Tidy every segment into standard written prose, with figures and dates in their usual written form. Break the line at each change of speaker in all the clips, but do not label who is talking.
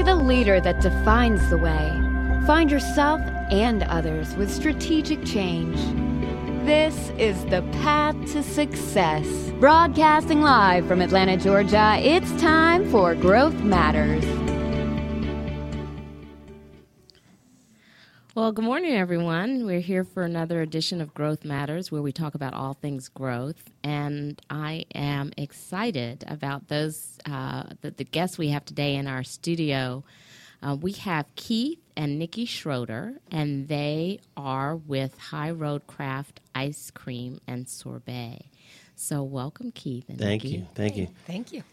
the leader that defines the way. Find yourself and others with strategic change. This is The Path to Success. Broadcasting live from Atlanta, Georgia, it's time for Growth Matters.
Well, good morning, everyone. We're here for another edition of Growth Matters, where we talk about all things growth. And I am excited about those the guests we have today in our studio. We have Keith and Nikki Schroeder, and they are with High Road Craft Ice Cream and Sorbet. So welcome, Keith and Nikki.
Thank you.
Thank you.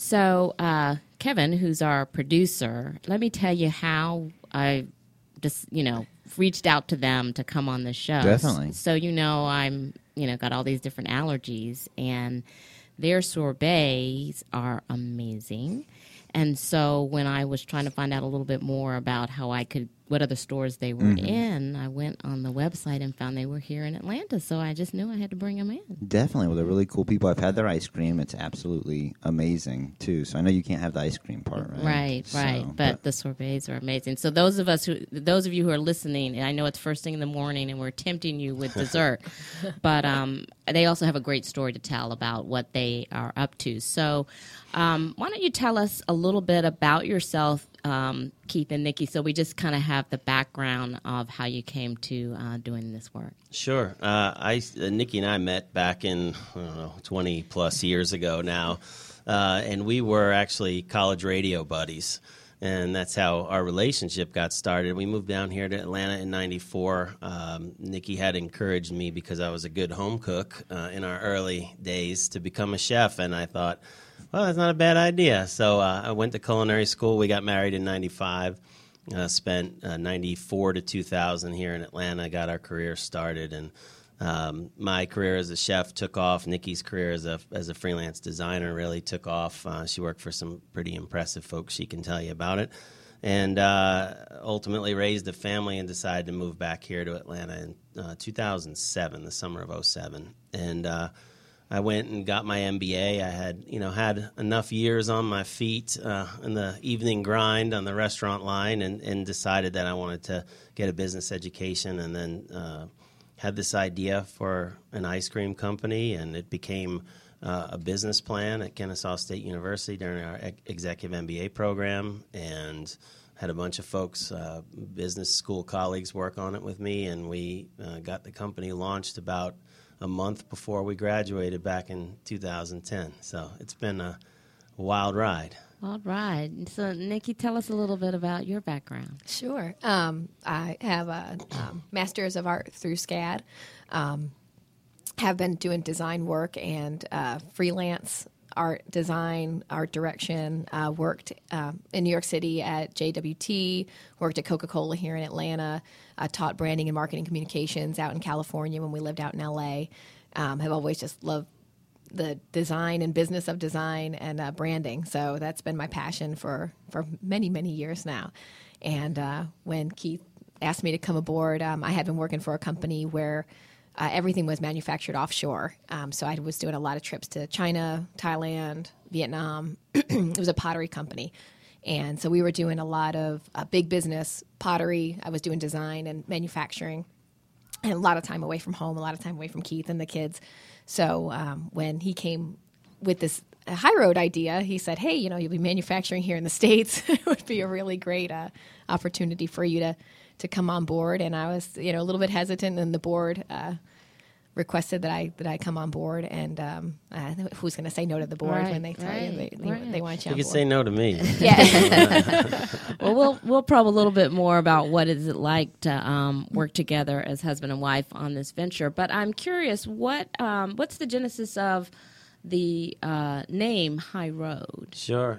So Kevin, who's our producer, let me tell you how I just, reached out to them to come on the show.
Definitely.
So, I'm, got all these different allergies, and their sorbets are amazing. And so when I was trying to find out a little bit more about what other stores they were in, I went on the website and found they were here in Atlanta. So I just knew I had to bring them in.
Definitely. Well, they're really cool people. I've had their ice cream. It's absolutely amazing, too. So I know you can't have the ice cream part, right?
Right. But the sorbets are amazing. So those of you who are listening, and I know it's first thing in the morning and we're tempting you with dessert, but they also have a great story to tell about what they are up to. So why don't you tell us a little bit about yourself, Keith and Nikki, so we just kind of have the background of how you came to doing this work.
Sure. Nikki and I met back in, 20 plus years ago now, and we were actually college radio buddies, and that's how our relationship got started. We moved down here to Atlanta in '94. Nikki had encouraged me, because I was a good home cook in our early days, to become a chef, and I thought, well, that's not a bad idea. So I went to culinary school. We got married in '95. Spent 94 to 2000 here in Atlanta. Got our career started, and my career as a chef took off. Nikki's career as a freelance designer really took off. She worked for some pretty impressive folks. She can tell you about it. And ultimately raised a family and decided to move back here to Atlanta in 2007, the summer of '07. And I went and got my MBA. I had enough years on my feet in the evening grind on the restaurant line, and decided that I wanted to get a business education, and then had this idea for an ice cream company, and it became a business plan at Kennesaw State University during our executive MBA program, and had a bunch of folks, business school colleagues, work on it with me, and we got the company launched about a month before we graduated back in 2010. So it's been a wild ride.
Wild ride. So, Nikki, tell us a little bit about your background.
Sure. I have a Master's of Art through SCAD. Have been doing design work and freelance art design, art direction. Worked in New York City at JWT, worked at Coca-Cola here in Atlanta, taught branding and marketing communications out in California when we lived out in LA. Have always just loved the design and business of design and branding. So that's been my passion for many, many years now. And when Keith asked me to come aboard, I had been working for a company where everything was manufactured offshore. So I was doing a lot of trips to China, Thailand, Vietnam. It was a pottery company. And so we were doing a lot of big business pottery. I was doing design and manufacturing, and a lot of time away from home, a lot of time away from Keith and the kids. So when he came with this High Road idea, he said, hey, you'll be manufacturing here in the States. It would be a really great opportunity for you to come on board. And I was, a little bit hesitant, and the board requested that I come on board. And who's going to say no to the board when they tell you they want you on board?
You can say no to me.
Yeah.
Well, we'll probe a little bit more about what is it like to work together as husband and wife on this venture. But I'm curious, what's the genesis of the name High Road?
Sure.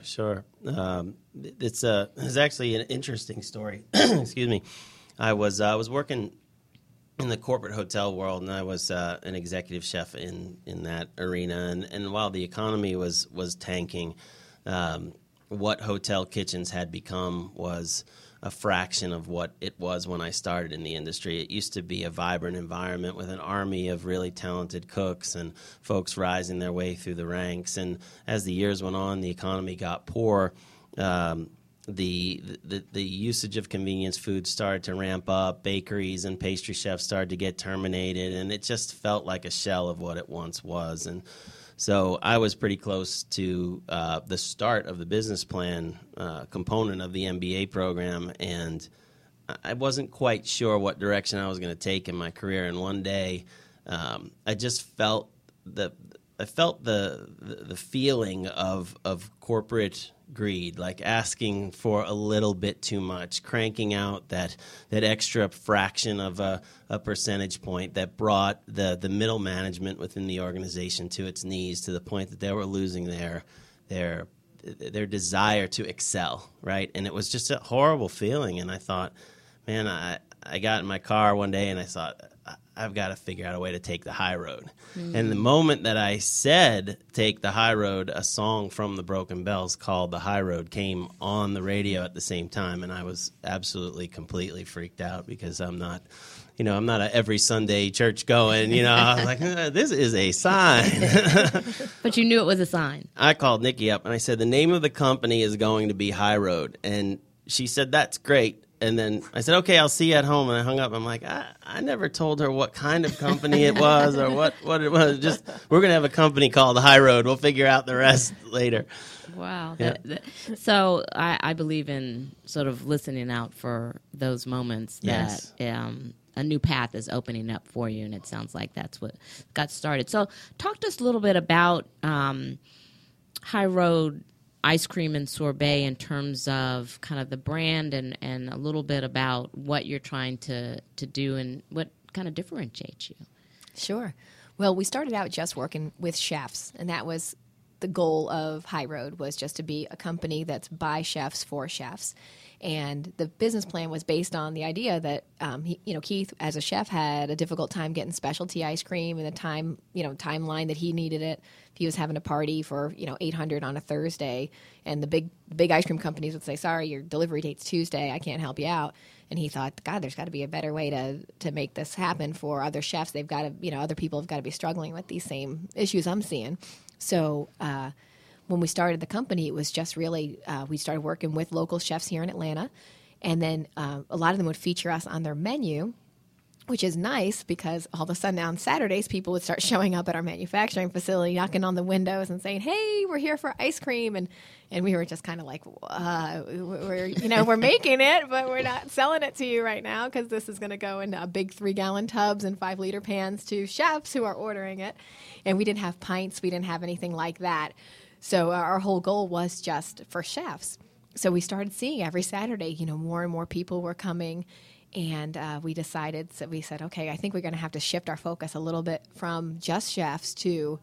It's actually an interesting story. Excuse me. I was working in the corporate hotel world, and I was an executive chef in that arena. And while the economy was tanking, what hotel kitchens had become was a fraction of what it was when I started in the industry. It used to be a vibrant environment with an army of really talented cooks and folks rising their way through the ranks. And as the years went on, the economy got poor. the usage of convenience food started to ramp up. Bakeries and pastry chefs started to get terminated, and it just felt like a shell of what it once was. And so I was pretty close to the start of the business plan component of the MBA program, and I wasn't quite sure what direction I was going to take in my career. And one day, I just felt the feeling of corporate greed, like asking for a little bit too much, cranking out that extra fraction of a percentage point that brought the middle management within the organization to its knees, to the point that they were losing their desire to excel, right? And it was just a horrible feeling. And I thought, man, I got in my car one day and I thought, I've got to figure out a way to take the high road. Mm-hmm. And the moment that I said take the high road, a song from the Broken Bells called The High Road came on the radio at the same time, and I was absolutely, completely freaked out because I'm not a every Sunday church going, I was like, this is a sign.
But you knew it was a sign.
I called Nikki up and I said, the name of the company is going to be High Road. And she said, that's great. And then I said, okay, I'll see you at home. And I hung up. I'm like, I never told her what kind of company it was or what it was. Just, we're going to have a company called The High Road. We'll figure out the rest later.
Wow.
Yeah.
So I believe in sort of listening out for those moments that a new path is opening up for you. And it sounds like that's what got started. So talk to us a little bit about High Road ice cream and sorbet in terms of kind of the brand and a little bit about what you're trying to do and what kind of differentiates you.
Sure. Well, we started out just working with chefs, and that was the goal of High Road, was just to be a company that's by chefs for chefs. And the business plan was based on the idea that, Keith, as a chef, had a difficult time getting specialty ice cream in the timeline that he needed it. If he was having a party for, 800 on a Thursday, and the big ice cream companies would say, sorry, your delivery date's Tuesday, I can't help you out. And he thought, God, there's got to be a better way to make this happen for other chefs. They've got to, other people have got to be struggling with these same issues I'm seeing. So when we started the company, it was just really, we started working with local chefs here in Atlanta. And then a lot of them would feature us on their menu, which is nice because all of a sudden on Saturdays, people would start showing up at our manufacturing facility, knocking on the windows and saying, hey, we're here for ice cream. And we were just kind of like, we're making it, but we're not selling it to you right now because this is going to go into big 3-gallon tubs and 5-liter pans to chefs who are ordering it. And we didn't have pints. We didn't have anything like that. So our whole goal was just for chefs. So we started seeing every Saturday, more and more people were coming. And we said, okay, I think we're going to have to shift our focus a little bit from just chefs to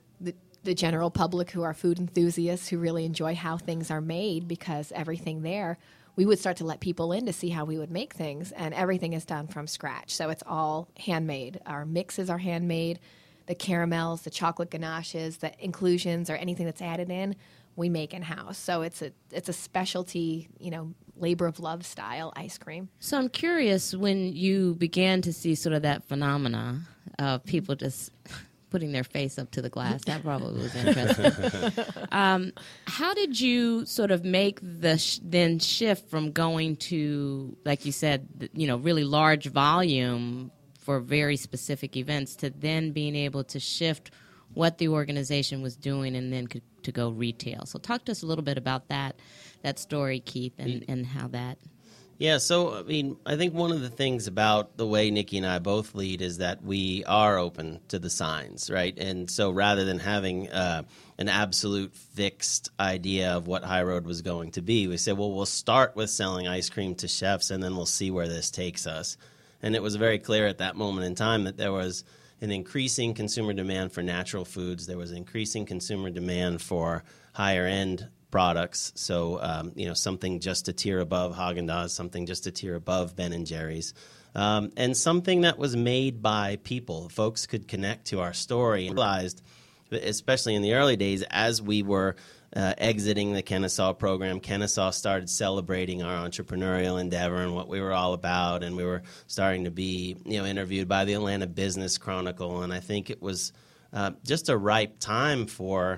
the general public who are food enthusiasts who really enjoy how things are made, because everything there, we would start to let people in to see how we would make things. And everything is done from scratch. So it's all handmade. Our mixes are handmade. The caramels, the chocolate ganaches, the inclusions, or anything that's added in, we make in-house. So it's a specialty, labor of love style ice cream.
So I'm curious, when you began to see sort of that phenomena of people just putting their face up to the glass, that probably was interesting. How did you sort of make the then shift from going to, like you said, really large volume for very specific events to then being able to shift what the organization was doing and then to go retail? So talk to us a little bit about that story, Keith, and how that...
Yeah, so, I think one of the things about the way Nikki and I both lead is that we are open to the signs, right? And so rather than having an absolute fixed idea of what High Road was going to be, we said, well, we'll start with selling ice cream to chefs, and then we'll see where this takes us. And it was very clear at that moment in time that there was an increasing consumer demand for natural foods. There was an increasing consumer demand for higher-end products, so something just a tier above Haagen-Dazs, something just a tier above Ben & Jerry's, and something that was made by people. Folks could connect to our story and realized, especially in the early days, as we were exiting the Kennesaw program, Kennesaw started celebrating our entrepreneurial endeavor and what we were all about, and we were starting to be interviewed by the Atlanta Business Chronicle, and I think it was just a ripe time for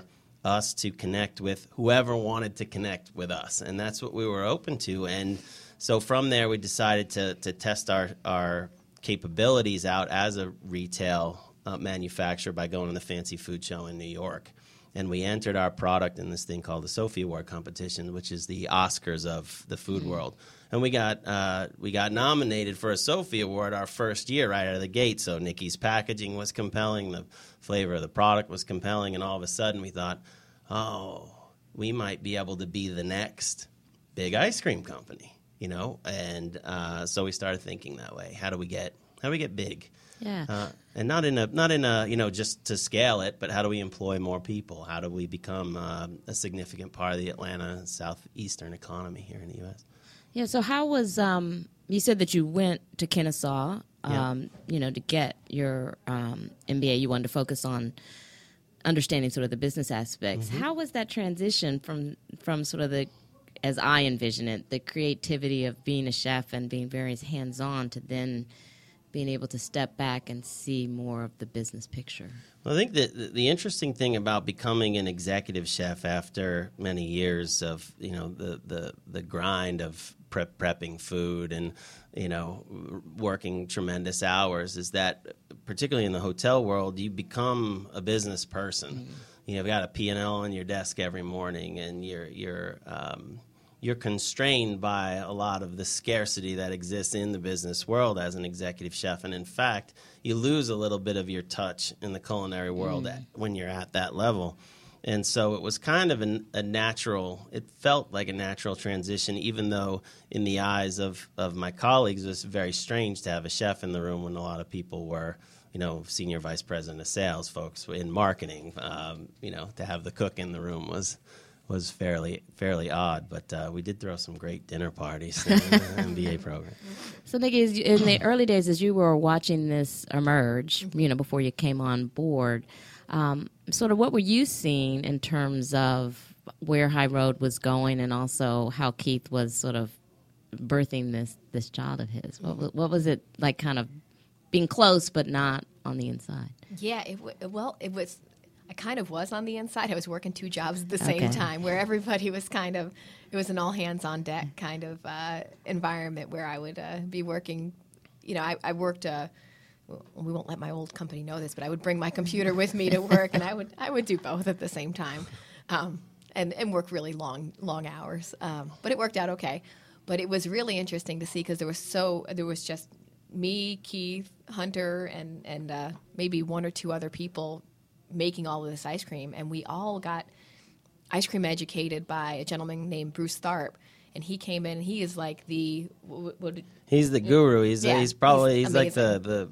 us to connect with whoever wanted to connect with us. And that's what we were open to. And so from there, we decided to test our capabilities out as a retail manufacturer by going to the Fancy Food Show in New York. And we entered our product in this thing called the Sophie Award competition, which is the Oscars of the food world. And we got nominated for a Sophie Award our first year right out of the gate. So Nikki's packaging was compelling, the flavor of the product was compelling, and all of a sudden we thought, oh, we might be able to be the next big ice cream company, you know. And so we started thinking that way. How do we get big?
Yeah.
And not in a you know, just to scale it, but how do we employ more people? How do we become a significant part of the Atlanta southeastern economy here in the U.S.?
Yeah, so how was, you said that you went to Kennesaw, you know, to get your MBA. You wanted to focus on understanding sort of the business aspects.
Mm-hmm.
How was that transition from sort of the, as I envision it, the creativity of being a chef and being very hands-on to then being able to step back and see more of the business picture?
Well, I think that the interesting thing about becoming an executive chef after many years of, you know, the grind of prepping food and, you know, working tremendous hours is that, particularly in the hotel world, you become a business person. Mm-hmm. You've got a P&L on your desk every morning, and you're constrained by a lot of the scarcity that exists in the business world as an executive chef. And in fact, you lose a little bit of your touch in the culinary world when you're at that level. And so it was kind of a natural, it felt like a natural transition, even though in the eyes of my colleagues, it was very strange to have a chef in the room when a lot of people were, you know, senior vice president of sales folks in marketing. You know, to have the cook in the room was fairly odd, but we did throw some great dinner parties in the MBA program.
So, Nikki, in the early days, as you were watching this emerge, you know, before you came on board, sort of what were you seeing in terms of where High Road was going, and also how Keith was sort of birthing this child of his? What was it like, kind of being close but not on the inside?
Yeah, it was. I kind of was on the inside. I was working two jobs at the same time, where everybody was kind of, it was an all hands on deck kind of environment where I would be working. You know, I worked. We won't let my old company know this, but I would bring my computer with me to work, and I would do both at the same time, and work really long hours. But it worked out okay. But it was really interesting to see, because there was just me, Keith, Hunter, and maybe one or two other people making all of this ice cream, and we all got ice cream educated by a gentleman named Bruce Tharp, and he came in. He is like he's
the guru. He's like
amazing.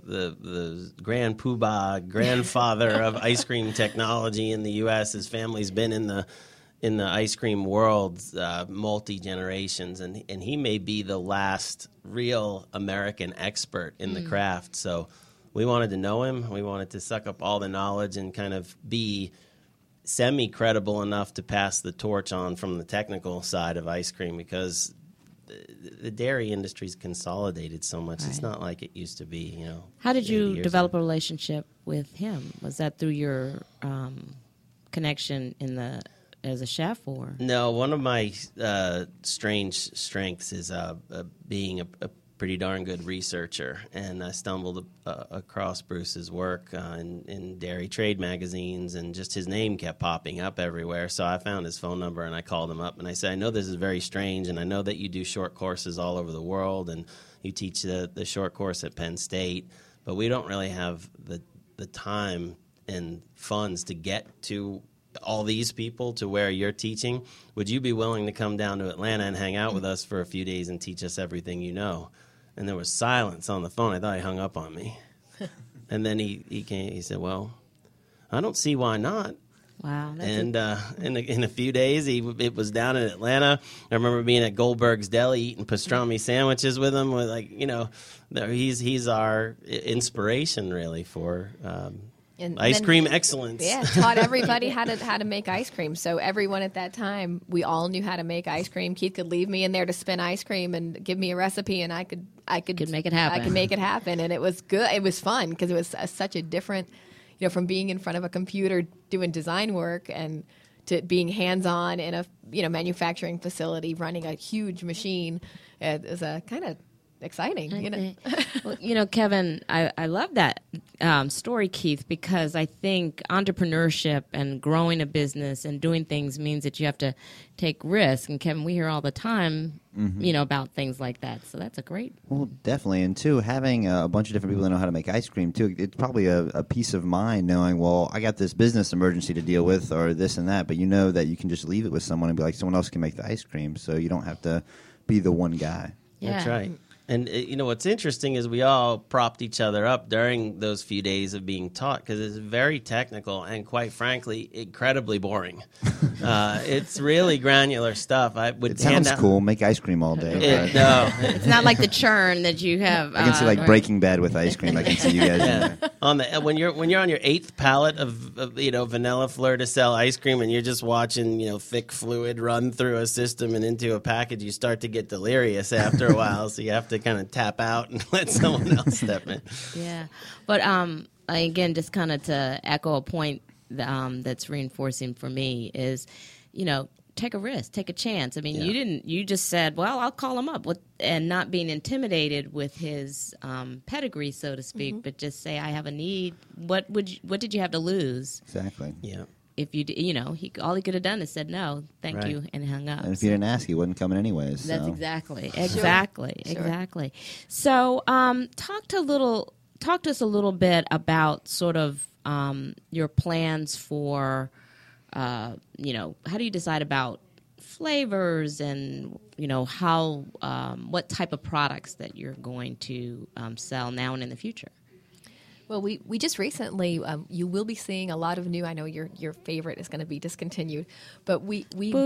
the grand poobah grandfather of ice cream technology in the U.S. His family's been in the ice cream world multi generations, and he may be the last real American expert in the craft. So we wanted to know him. We wanted to suck up all the knowledge and kind of be semi-credible enough to pass the torch on from the technical side of ice cream, because the dairy industry's consolidated so much. Right. It's not like it used to be, you know.
How did you develop a relationship with him? Was that through your connection as a chef, or? No,
one of my strange strengths is being a pretty darn good researcher, and I stumbled across Bruce's work in dairy trade magazines, and just his name kept popping up everywhere. So I found his phone number, and I called him up, and I said, I know this is very strange, and I know that you do short courses all over the world, and you teach the short course at Penn State, but we don't really have the time and funds to get to all these people to where you're teaching. Would you be willing to come down to Atlanta and hang out with us for a few days and teach us everything you know? And there was silence on the phone. I thought he hung up on me. And then he came. He said, well, I don't see why not.
Wow.
And in a few days, it was down in Atlanta. I remember being at Goldberg's Deli eating pastrami sandwiches with him. He's our inspiration, really, for ice cream excellence.
Yeah, taught everybody how to make ice cream. So everyone at that time, we all knew how to make ice cream. Keith could leave me in there to spin ice cream and give me a recipe, and I could
make it happen.
I could make it happen, and it was good. It was fun, because it was such a different, from being in front of a computer doing design work and to being hands-on in a manufacturing facility running a huge machine is kind of exciting.
Well, Kevin, I love that story, Keith, because I think entrepreneurship and growing a business and doing things means that you have to take risks. And Kevin, we hear all the time, about things like that. So that's a great.
Well, definitely. And two, having a bunch of different people that know how to make ice cream, too, it's probably a peace of mind knowing, well, I got this business emergency to deal with or this and that, but you know that you can just leave it with someone and be like, someone else can make the ice cream, so you don't have to be the one guy.
Yeah.
That's right. And, what's interesting is we all propped each other up during those few days of being taught because it's very technical and, quite frankly, incredibly boring. It's really granular stuff.
It sounds cool. Make ice cream all day.
It's not like the churn that you have.
I can see Breaking Bad with ice cream. I can see you guys in there.
When you're on your 8th pallet of vanilla fleur de sel ice cream and you're just watching thick fluid run through a system and into a package, you start to get delirious after a while. So you have to kind of tap out and let someone else step in.
Yeah, but again, just kind of to echo a point that's reinforcing for me is, take a risk, take a chance. I mean, you just said, well, I'll call him up, and not being intimidated with his pedigree, so to speak, but just say, I have a need. What did you have to lose?
Exactly.
Yeah.
If you, all he could have done is said no, thank you, and hung up.
And if you didn't ask, he wasn't coming anyways.
That's
so.
exactly.
Sure.
So, talk to us a little bit about sort of your plans for, how do you decide about flavors and how what type of products that you're going to sell now and in the future.
Well, we just recently, you will be seeing a lot of new, I know your favorite is going to be discontinued, but we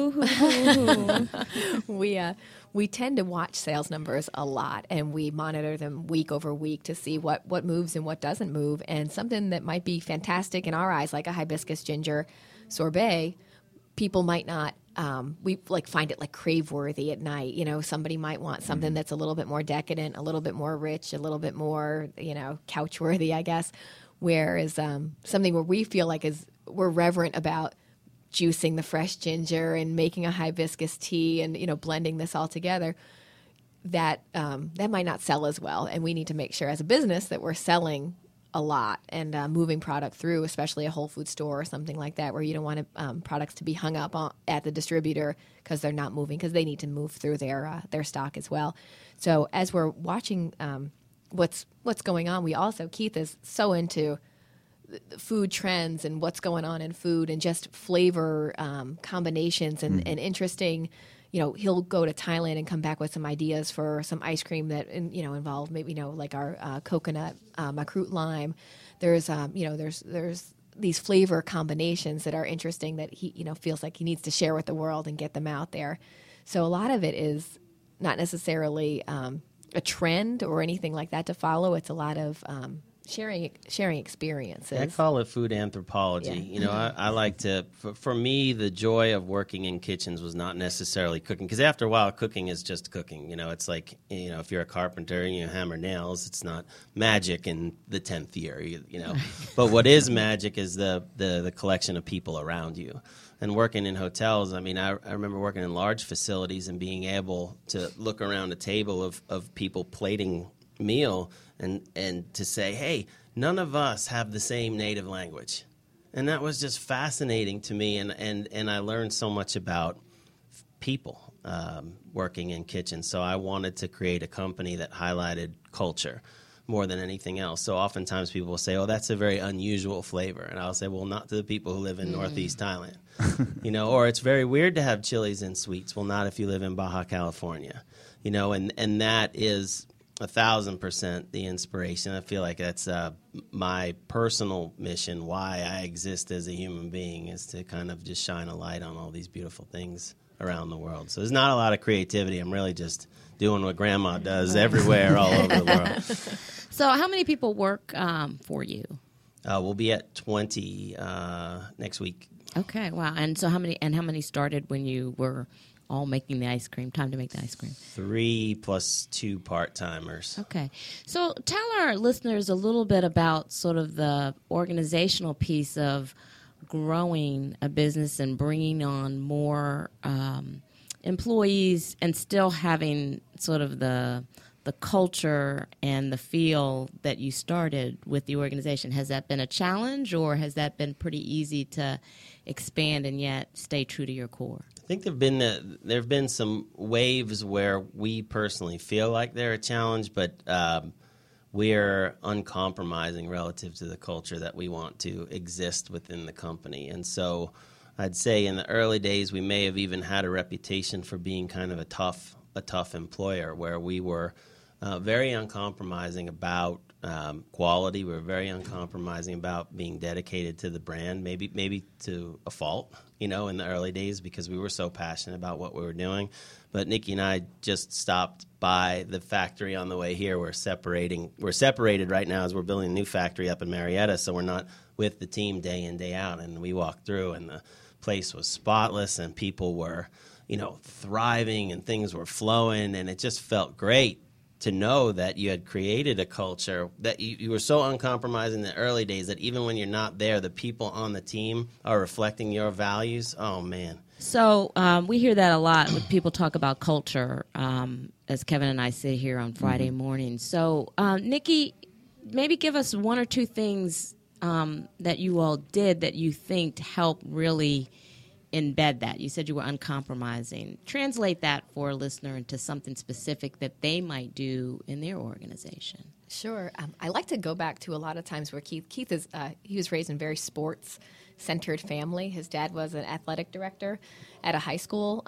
tend to watch sales numbers a lot, and we monitor them week over week to see what moves and what doesn't move. And something that might be fantastic in our eyes, like a hibiscus ginger sorbet, people might not, we find it crave-worthy at night. Somebody might want something that's a little bit more decadent, a little bit more rich, a little bit more, couch-worthy, I guess. Whereas something where we feel like we're reverent about juicing the fresh ginger and making a hibiscus tea and, blending this all together, that might not sell as well. And we need to make sure as a business that we're selling a lot and moving product through, especially a Whole Food store or something like that, where you don't want products to be hung up at the distributor because they're not moving, because they need to move through their stock as well. So as we're watching what's going on, we also, Keith is so into food trends and what's going on in food and just flavor combinations and interesting. He'll go to Thailand and come back with some ideas for some ice cream that, involve maybe, like our coconut, makrut lime. There's these flavor combinations that are interesting that he, feels like he needs to share with the world and get them out there. So a lot of it is not necessarily a trend or anything like that to follow. It's a lot of sharing experiences.
I call it food anthropology.
Yeah.
I like to, for me, the joy of working in kitchens was not necessarily cooking, because after a while, cooking is just cooking. It's like, if you're a carpenter and you hammer nails, it's not magic in the 10th year, But what is magic is the collection of people around you. And working in hotels, I remember working in large facilities and being able to look around a table of people plating meal and to say, hey, none of us have the same native language. And that was just fascinating to me, and I learned so much about people working in kitchens. So I wanted to create a company that highlighted culture more than anything else. So oftentimes people will say, oh, that's a very unusual flavor. And I'll say, well, not to the people who live in Northeast Thailand. Or it's very weird to have chilies and sweets. Well, not if you live in Baja California. And that is 1,000% the inspiration. I feel like that's my personal mission, why I exist as a human being, is to kind of just shine a light on all these beautiful things around the world. So there's not a lot of creativity. I'm really just doing what Grandma does everywhere, all over the world.
So how many people work for you?
We'll be at 20 next week.
Okay, wow. And so how many started when you were all making the ice cream, time to make the ice cream?
3 plus 2 part-timers.
Okay. So tell our listeners a little bit about sort of the organizational piece of growing a business and bringing on more employees and still having sort of the culture and the feel that you started with the organization? Has that been a challenge, or has that been pretty easy to expand and yet stay true to your core?
I think there have been some waves where we personally feel like they're a challenge, but we're uncompromising relative to the culture that we want to exist within the company. And so I'd say in the early days we may have even had a reputation for being kind of a tough employer, where we were very uncompromising about quality. We were very uncompromising about being dedicated to the brand, maybe to a fault, in the early days, because we were so passionate about what we were doing. But Nikki and I just stopped by the factory on the way here. We're separated right now as we're building a new factory up in Marietta, so we're not with the team day in, day out. And we walked through, and the place was spotless, and people were, thriving, and things were flowing, and it just felt great to know that you had created a culture, that you were so uncompromising in the early days that even when you're not there, the people on the team are reflecting your values. Oh, man.
So we hear that a lot when people talk about culture, as Kevin and I sit here on Friday mornings. So, Nikki, maybe give us one or two things that you all did that you think helped really embed that. You said you were uncompromising. Translate that for a listener into something specific that they might do in their organization.
Sure. I like to go back to a lot of times where Keith is, he was raised in a very sports-centered family. His dad was an athletic director at a high school.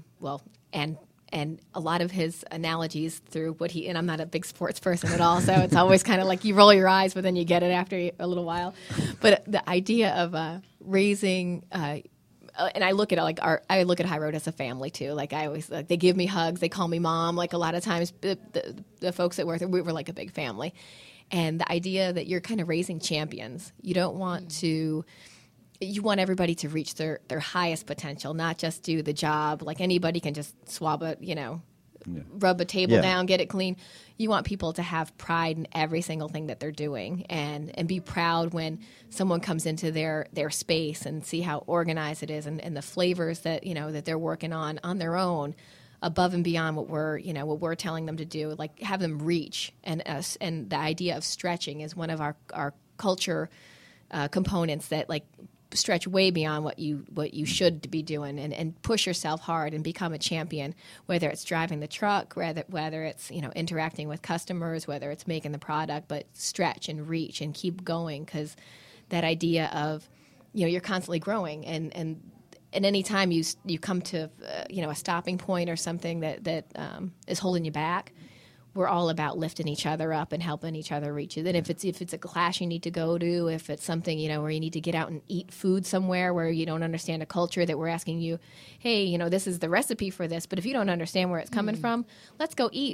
And a lot of his analogies through and I'm not a big sports person at all, so it's always kind of like you roll your eyes, but then you get it after a little while. But the idea of raising, and I look at I look at High Road as a family too. Like I always, they give me hugs, they call me mom. Like a lot of times, the folks that work there, we were like a big family. And the idea that you're kind of raising champions. You don't want to. You want everybody to reach their highest potential, not just do the job. Like anybody can just swab it, rub a table down, get it clean. You want people to have pride in every single thing that they're doing, and be proud when someone comes into their space and see how organized it is, and the flavors that that they're working on their own, above and beyond what we're telling them to do. Like have them reach, and the idea of stretching is one of our culture components that like stretch way beyond what you should be doing, and push yourself hard and become a champion, whether it's driving the truck, whether it's interacting with customers, whether it's making the product, but stretch and reach and keep going, because that idea of you're constantly growing, and any time you come to a stopping point or something that is holding you back, we're all about lifting each other up and helping each other reach it. And if it's a class you need to go to, if it's something, where you need to get out and eat food somewhere where you don't understand a culture, that we're asking you, hey, this is the recipe for this, but if you don't understand where it's coming from, let's go eat,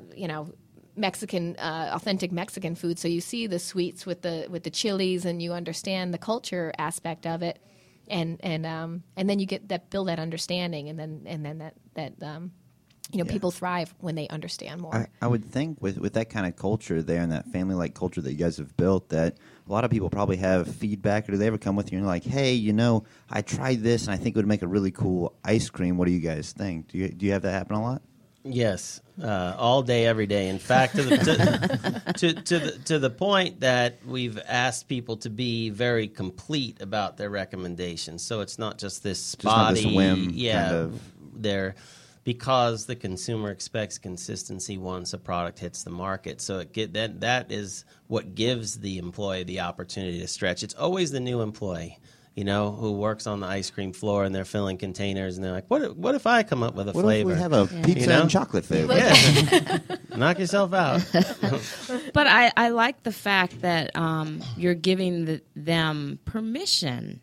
Mexican, authentic Mexican food. So you see the sweets with the chilies, and you understand the culture aspect of it. And then you build that understanding, and then that people thrive when they understand more.
I would think with that kind of culture there, and that family-like culture that you guys have built, that a lot of people probably have feedback. Or do they ever come with you and like, hey, I tried this and I think it would make a really cool ice cream. What do you guys think? Do you have that happen a lot?
Yes, all day, every day. In fact, to the point that we've asked people to be very complete about their recommendations. So it's not just this spotty,
just not this whim kind of.
Because the consumer expects consistency once a product hits the market. So that is what gives the employee the opportunity to stretch. It's always the new employee, who works on the ice cream floor, and they're filling containers, and they're like, what if I come up with a flavor?
What if we have a pizza and chocolate flavor?
Yeah. Knock yourself out.
But I like the fact that you're giving them permission,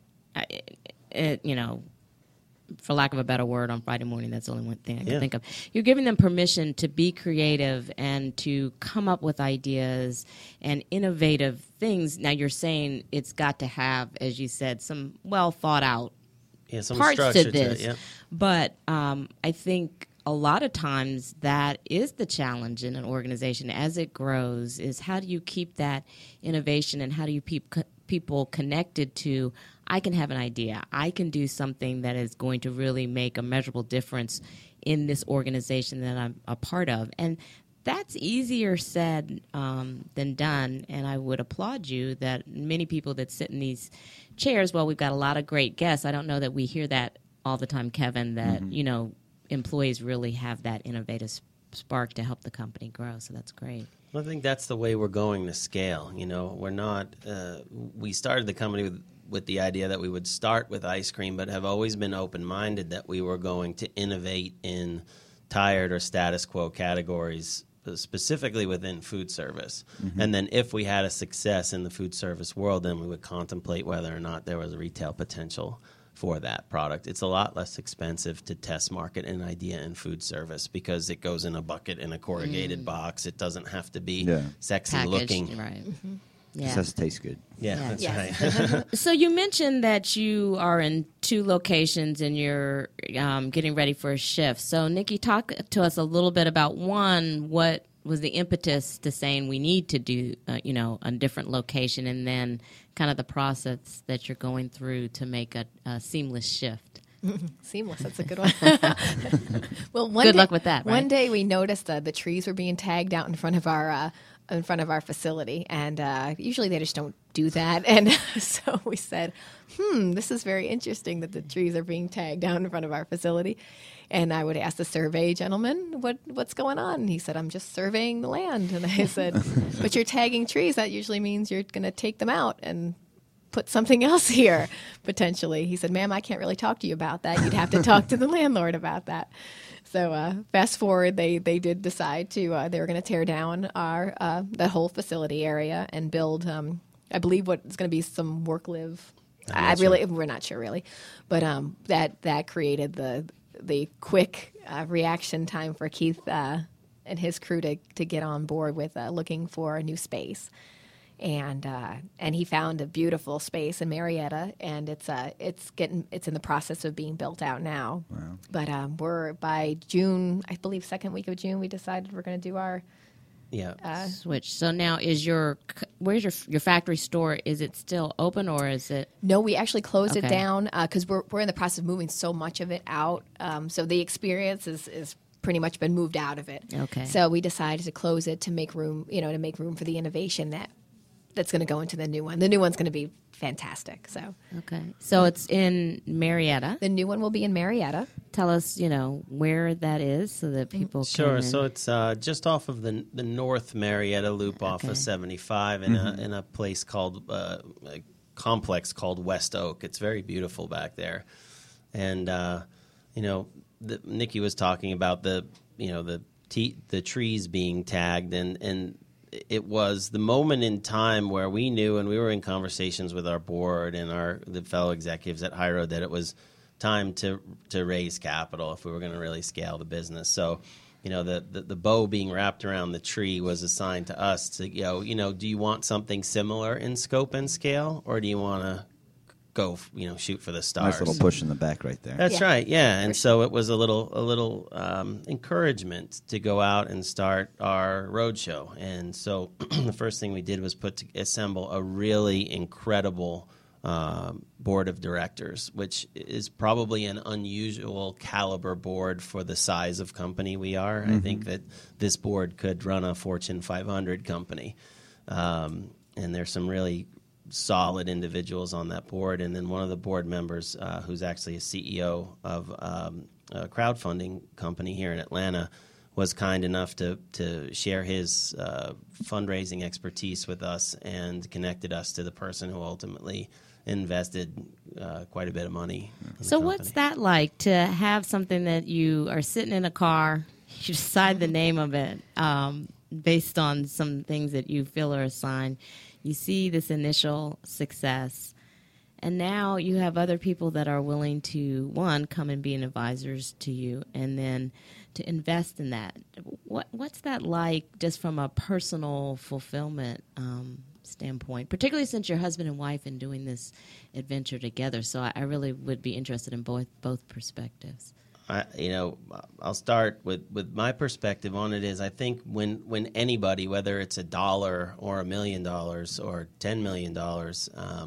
for lack of a better word, on Friday morning, that's the only one thing I can think of. You're giving them permission to be creative and to come up with ideas and innovative things. Now, you're saying it's got to have, as you said, some well-thought-out
some
parts
structure
to this.
To it,
But I think a lot of times that is the challenge in an organization as it grows, is how do you keep that innovation, and how do you keep people connected to I can have an idea. I can do something that is going to really make a measurable difference in this organization that I'm a part of. And that's easier said than done, and I would applaud you that many people that sit in these chairs, well, we've got a lot of great guests. I don't know that we hear that all the time, Kevin, that, employees really have that innovative spark to help the company grow, so that's great.
Well, I think that's the way we're going to scale. We're not, we started the company with the idea that we would start with ice cream, but have always been open-minded that we were going to innovate in tired or status quo categories, specifically within food service. And then if we had a success in the food service world, then we would contemplate whether or not there was a retail potential for that product. It's a lot less expensive to test market an idea in food service because it goes in a bucket in a corrugated box. It doesn't have to be sexy
Packaged,
looking.
right.
It has to taste good.
Yeah, that's right.
So you mentioned that you are in 2 locations and you're getting ready for a shift. So Nikki, talk to us a little bit about what was the impetus to saying we need to do, a different location, and then kind of the process that you're going through to make a seamless shift.
Seamless, that's a good one. Well,
good luck with that. Right?
One day we noticed the trees were being tagged out in front of our facility, and usually they just don't do that. And so we said, this is very interesting that the trees are being tagged down in front of our facility. And I would ask the survey gentleman, what's going on? And he said, I'm just surveying the land. And I said, but you're tagging trees. That usually means you're going to take them out and put something else here, potentially. He said, ma'am, I can't really talk to you about that. You'd have to talk to the landlord about that. So fast forward, they did decide to they were going to tear down the whole facility area and build, I believe, what is going to be some work-live. We're not sure really, but that created the quick reaction time for Keith and his crew to get on board with looking for a new space. And he found a beautiful space in Marietta, and it's in the process of being built out now.
Wow.
But we're by June, I believe, second week of June, we decided we're going to do our
switch. So now where's your factory store? Is it still open, or is it?
No, we actually closed it down because we're in the process of moving so much of it out. So the experience is pretty much been moved out of it.
Okay.
So we decided to close it to make room, for the innovation that's going to go into the new one. The new one's going to be fantastic.
So it's in Marietta.
The new one will be in Marietta.
Tell us, where that is so that people can.
Sure. So it's just off of the North Marietta Loop off of 75 in a place called a complex called West Oak. It's very beautiful back there, and Nikki was talking about the trees being tagged and it was the moment in time where we knew, and we were in conversations with our board and the fellow executives at High Road, that it was time to raise capital if we were going to really scale the business. So, the bow being wrapped around the tree was assigned to us to, do you want something similar in scope and scale, or do you want to go, shoot for the stars?
Nice little push in the back right there.
That's right, yeah. And so it was a little encouragement to go out and start our roadshow. And so the first thing we did was assemble a really incredible board of directors, which is probably an unusual caliber board for the size of company we are. I think that this board could run a Fortune 500 company. And there's some really solid individuals on that board, and then one of the board members, who's actually a CEO of a crowdfunding company here in Atlanta, was kind enough to share his fundraising expertise with us and connected us to the person who ultimately invested quite a bit of money.
So what's that like to have something that you are sitting in a car, you decide the name of it based on some things that you feel are assigned. You see this initial success, and now you have other people that are willing to, one, come and be an advisors to you, and then to invest in that. What's that like just from a personal fulfillment standpoint, particularly since you're husband and wife and doing this adventure together? So I really would be interested in both perspectives.
I'll start with my perspective on it is I think when anybody, whether it's $1 or $1 million or $10 million,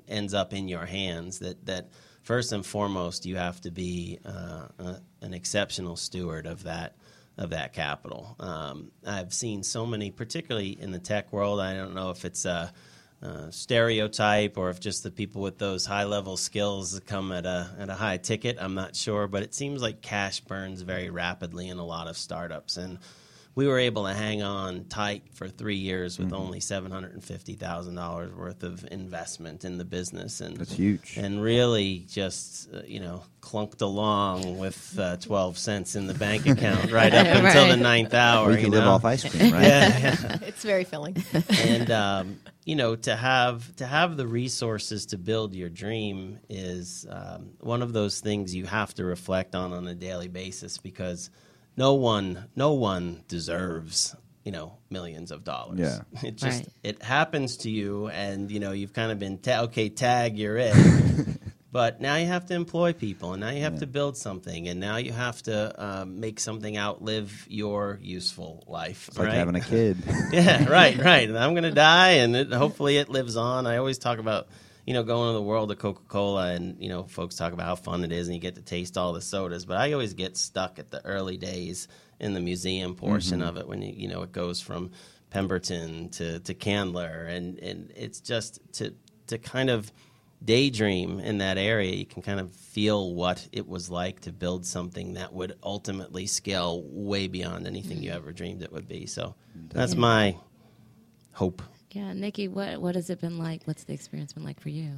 ends up in your hands. That first and foremost, you have to be an exceptional steward of that capital. I've seen so many, particularly in the tech world. I don't know if it's a stereotype or if just the people with those high-level skills come at a high ticket. I'm not sure, but it seems like cash burns very rapidly in a lot of startups. And we were able to hang on tight for 3 years with only $750,000 worth of investment in the business, and
That's huge.
And really just clunked along with 12 cents in the bank account right up until the ninth hour.
Or you can live off ice cream, right?
Yeah.
It's very filling.
And to have the resources to build your dream is one of those things you have to reflect on a daily basis, because no one deserves millions of dollars.
Yeah.
It just
Right.
it happens to you, and you've kind of been tag, you're it. But now you have to employ people, and now you have to build something, and now you have to make something outlive your useful life.
It's like having a kid.
Yeah, right. And I'm going to die, and hopefully it lives on. I always talk about, going to the world of Coca-Cola, and, folks talk about how fun it is, and you get to taste all the sodas. But I always get stuck at the early days in the museum portion of it when, it goes from Pemberton to Candler. And it's just to kind of daydream in that area. You can kind of feel what it was like to build something that would ultimately scale way beyond anything you ever dreamed it would be. So that's my hope.
Yeah, Nikki, what has it been like? What's the experience been like for you?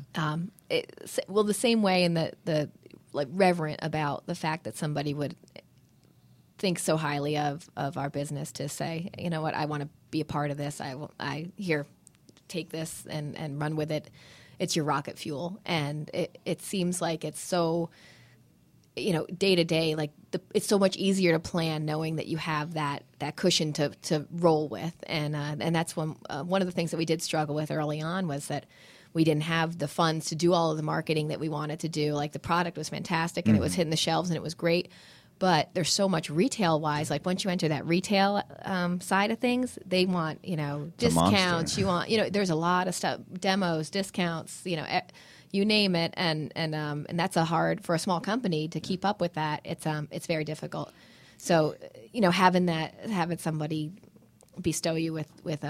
The same way in the like reverent about the fact that somebody would think so highly of our business to say, you know what, I want to be a part of this. Take this and run with it. It's your rocket fuel. And it seems like it's so, day to day, like it's so much easier to plan knowing that you have that cushion to roll with. And that's one of the things that we did struggle with early on was that we didn't have the funds to do all of the marketing that we wanted to do. Like the product was fantastic and it was hitting the shelves and it was great. But there's so much retail-wise. Like once you enter that retail side of things, they want discounts. You want there's a lot of stuff, demos, discounts. You name it, and that's hard for a small company to keep up with that. It's very difficult. So having somebody bestow you with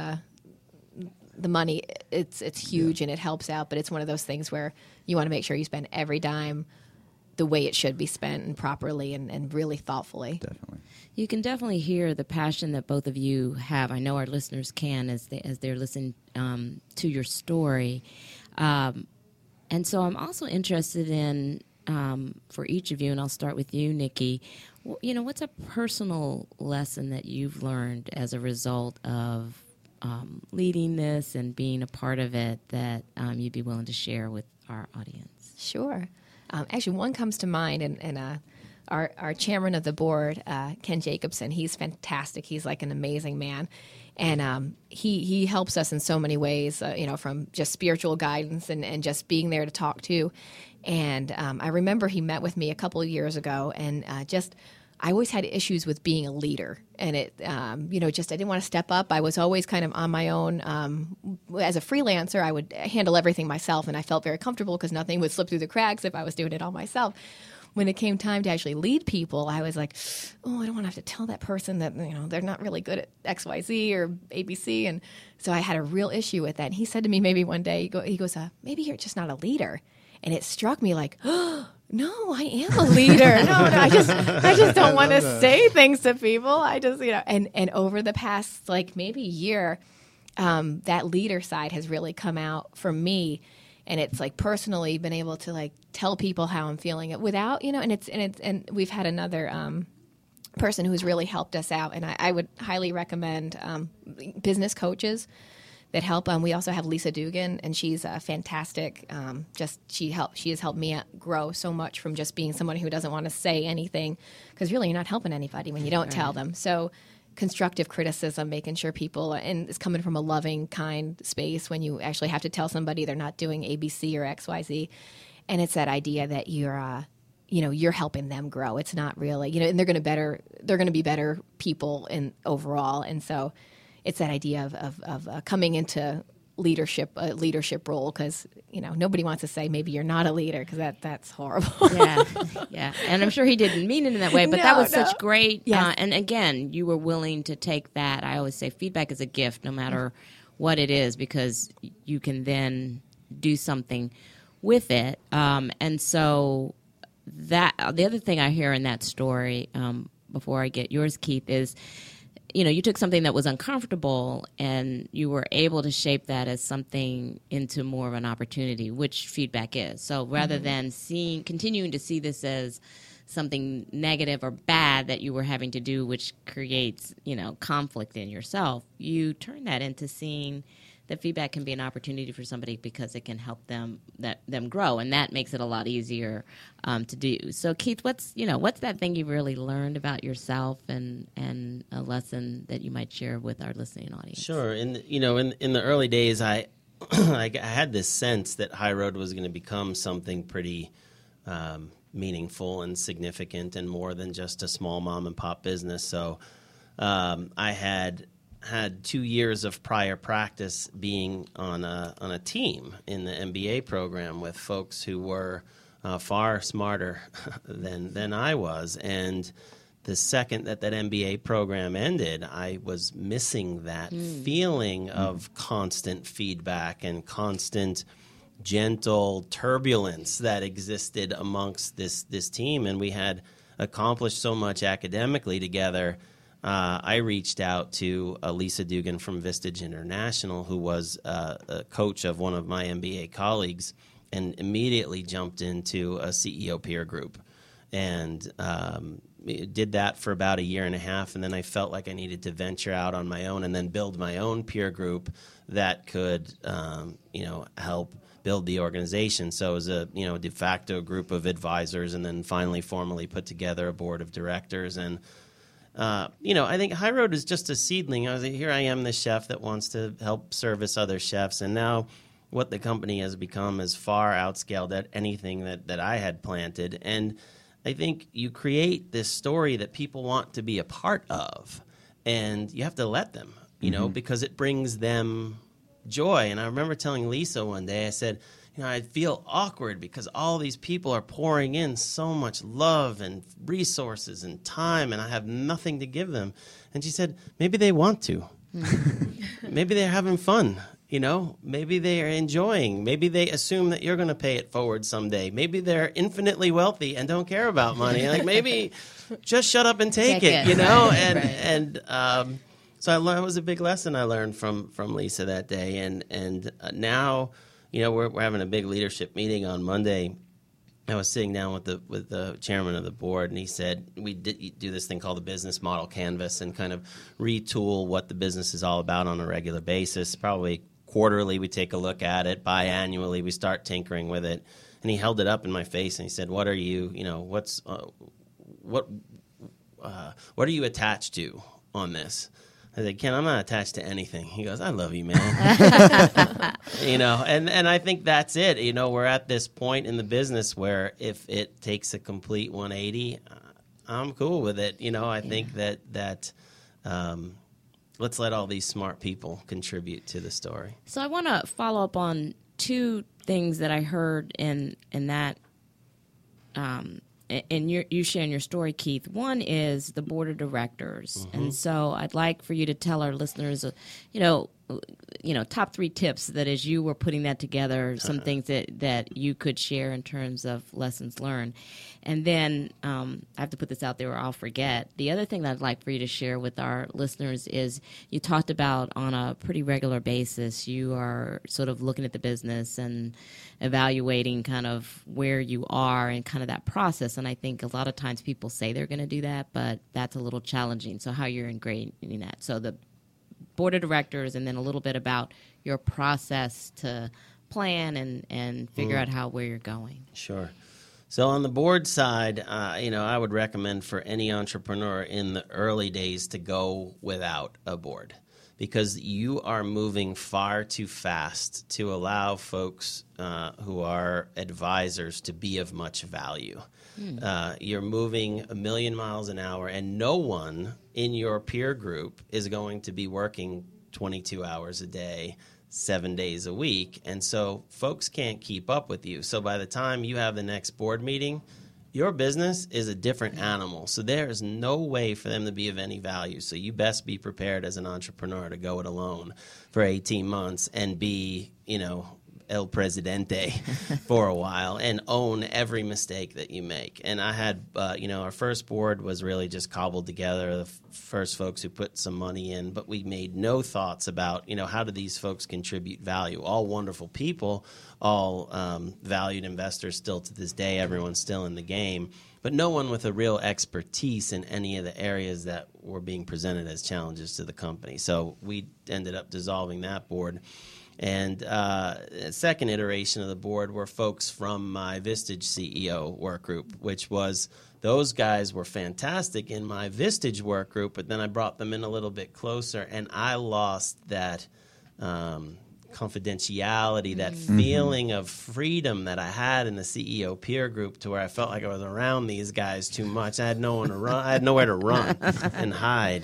the money, it's huge and it helps out. But it's one of those things where you want to make sure you spend every dime the way it should be spent and properly and really thoughtfully.
Definitely.
You can definitely hear the passion that both of you have. I know our listeners can as they're listening to your story. And so I'm also interested in, for each of you, and I'll start with you, Nikki, what's a personal lesson that you've learned as a result of leading this and being a part of it that you'd be willing to share with our audience?
Sure. Actually, one comes to mind, and our chairman of the board, Ken Jacobson, he's fantastic. He's like an amazing man. And he helps us in so many ways, from just spiritual guidance and just being there to talk to. And I remember he met with me a couple of years ago, and I always had issues with being a leader. And I didn't want to step up. I was always kind of on my own. As a freelancer, I would handle everything myself, and I felt very comfortable because nothing would slip through the cracks if I was doing it all myself. When it came time to actually lead people, I was like, oh, I don't want to have to tell that person that, they're not really good at XYZ or ABC. And so I had a real issue with that. And he said to me maybe one day, he goes, maybe you're just not a leader. And it struck me like, oh, no, I am a leader. No, I just don't want to say things to people. I just, and over the past like maybe year, that leader side has really come out for me. And it's like personally been able to like tell people how I'm feeling it without, and we've had another person who's really helped us out. And I would highly recommend business coaches that help. We also have Lisa Dugan, and she's fantastic. She has helped me grow so much from just being someone who doesn't want to say anything, because really you're not helping anybody when you don't tell them. So constructive criticism, making sure people, and it's coming from a loving, kind space when you actually have to tell somebody they're not doing ABC or XYZ. And it's that idea that you're helping them grow. It's not really, and they're going to be better people in overall. And so it's that idea of coming into leadership role, because nobody wants to say maybe you're not a leader, because that's horrible.
Yeah, and I'm sure he didn't mean it in that way, but that was such great.
Yes.
And again, you were willing to take that. I always say feedback is a gift, no matter what it is, because you can then do something with it. And so that the other thing I hear in that story, before I get yours, Keith, is you took something that was uncomfortable and you were able to shape that as something into more of an opportunity, which feedback is. So rather than continuing to see this as something negative or bad that you were having to do, which creates, conflict in yourself, you turn that into seeing that feedback can be an opportunity for somebody because it can help them grow, and that makes it a lot easier to do. So, Keith, what's that thing you've really learned about yourself, and a lesson that you might share with our listening audience?
Sure. In the early days, I I had this sense that High Road was going to become something pretty meaningful and significant, and more than just a small mom and pop business. So, I had 2 years of prior practice being on a team in the MBA program with folks who were far smarter than I was. And the second that MBA program ended, I was missing that feeling of constant feedback and constant gentle turbulence that existed amongst this team. And we had accomplished so much academically together. I reached out to Lisa Dugan from Vistage International, who was a coach of one of my MBA colleagues, and immediately jumped into a CEO peer group, and did that for about a year and a half. And then I felt like I needed to venture out on my own and then build my own peer group that could, help build the organization. So it was a de facto group of advisors, and then finally formally put together a board of directors. And I think High Road is just a seedling. Here I am, this chef that wants to help service other chefs, and now what the company has become is far outscaled at anything that I had planted. And I think you create this story that people want to be a part of, and you have to let them, because it brings them joy. And I remember telling Lisa one day, I said, I feel awkward because all these people are pouring in so much love and resources and time, and I have nothing to give them. And she said, maybe they want to. Maybe they're having fun. Maybe they are enjoying. Maybe they assume that you're going to pay it forward someday. Maybe they're infinitely wealthy and don't care about money. Like, maybe just shut up and take it. So it was a big lesson I learned from Lisa that day. And now, we're having a big leadership meeting on Monday. I was sitting down with the chairman of the board, and he said we do this thing called the business model canvas and kind of retool what the business is all about on a regular basis. Probably quarterly we take a look at it. Biannually we start tinkering with it. And he held it up in my face and he said, "What are you? What are you attached to on this?" I said, "Ken, I'm not attached to anything." He goes, "I love you, man." And I think that's it. We're at this point in the business where if it takes a complete 180, I'm cool with it. I think that let's let all these smart people contribute to the story.
So I want to follow up on two things that I heard in that. And you sharing your story, Keith. One is the board of directors, and so I'd like for you to tell our listeners, top 3 tips that as you were putting that together, some things that you could share in terms of lessons learned. And then I have to put this out there or I'll forget. The other thing that I'd like for you to share with our listeners is you talked about on a pretty regular basis, you are sort of looking at the business and evaluating kind of where you are and kind of that process. And I think a lot of times people say they're going to do that, but that's a little challenging. So how you're ingraining that. So the board of directors, and then a little bit about your process to plan and figure out where you're going.
Sure. So on the board side, I would recommend for any entrepreneur in the early days to go without a board, because you are moving far too fast to allow folks who are advisors to be of much value. You're moving 1,000,000 miles an hour, and no one in your peer group is going to be working 22 hours a day, 7 days a week. And so folks can't keep up with you. So by the time you have the next board meeting, your business is a different animal. So there is no way for them to be of any value. So you best be prepared as an entrepreneur to go it alone for 18 months and be, El Presidente for a while and own every mistake that you make. And I had, our first board was really just cobbled together, the first folks who put some money in, but we made no thoughts about, how do these folks contribute value? All wonderful people, all valued investors still to this day, everyone's still in the game, but no one with a real expertise in any of the areas that were being presented as challenges to the company. So we ended up dissolving that board. And the second iteration of the board were folks from my Vistage CEO work group, which was those guys were fantastic in my Vistage work group, but then I brought them in a little bit closer, and I lost that confidentiality, that feeling of freedom that I had in the CEO peer group, to where I felt like I was around these guys too much. I had no one to run. I had nowhere to run and hide.